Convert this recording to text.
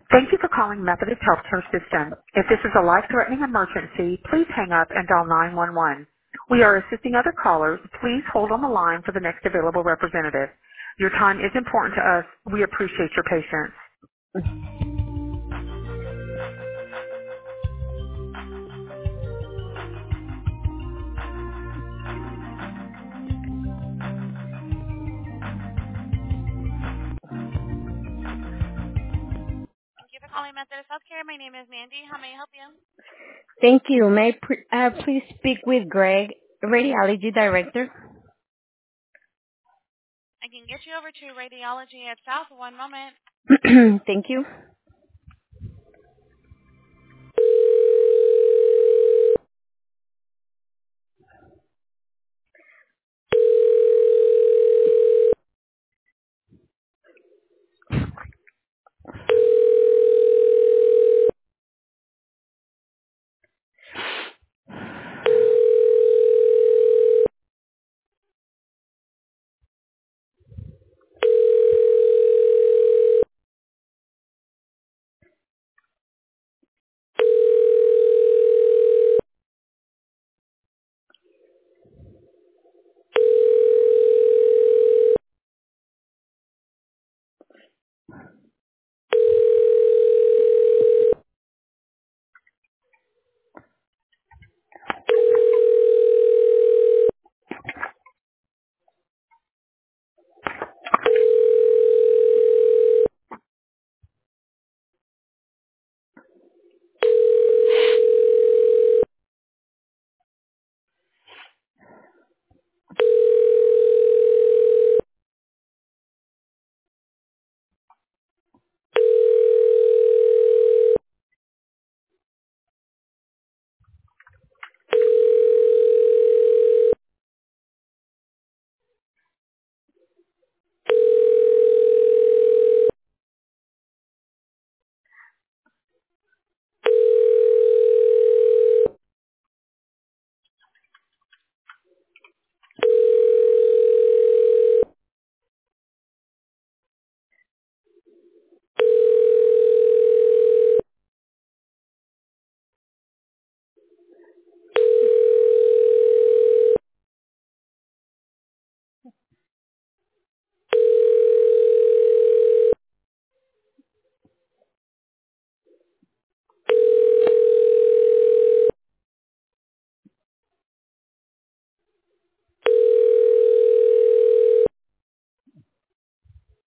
Thank you for calling Methodist Healthcare System. If this is a life-threatening emergency, please hang up and dial 911. We are assisting other callers. Please hold on the line for the next available representative. Your time is important to us. We appreciate your patience. Thank you for calling Methodist Healthcare. My name is Mandy. How may I help you? Thank you. May I please speak with Greg, Radiology Director? I can get you over to radiology at South. One moment. Thank you.